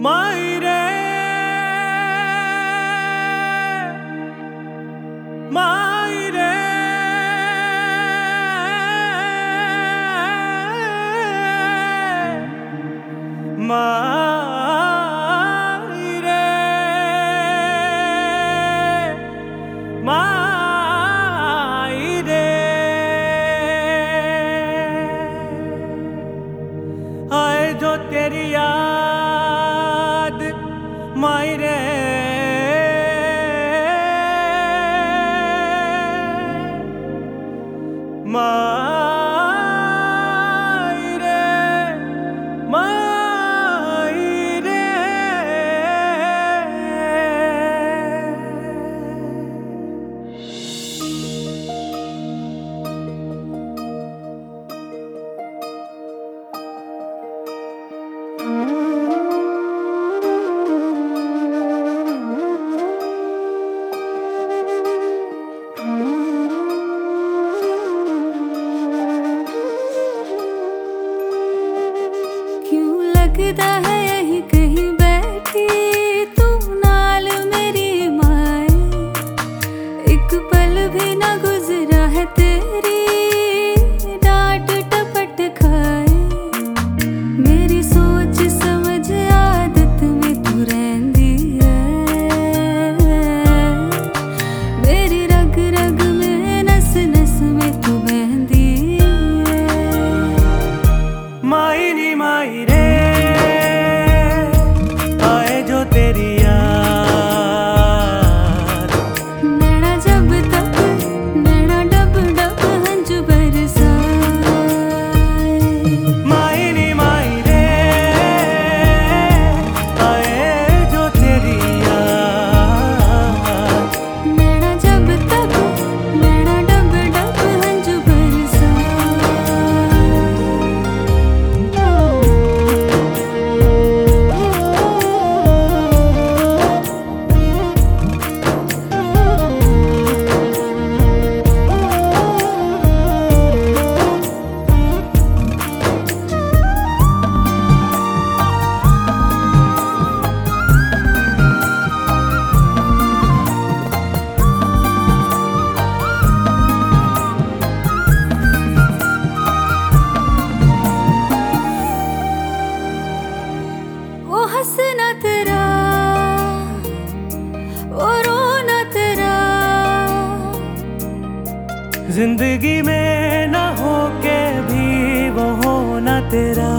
मायरे मायरे मायरे मायरे आए जो तेरी याद मायरे मायरे मायरे लगता है यहीं कहीं बैठी तू नाल मेरी माए, एक पल भी ना गुजरा है तेरी डांट टपट खाए। मेरी सोच समझ आदत में तू रहंदी है, मेरी रग रग में नस नस में तू बहंदी है। मायनी मायरे हंसना तेरा ओ रोना तेरा, जिंदगी में ना हो के भी वो होना तेरा।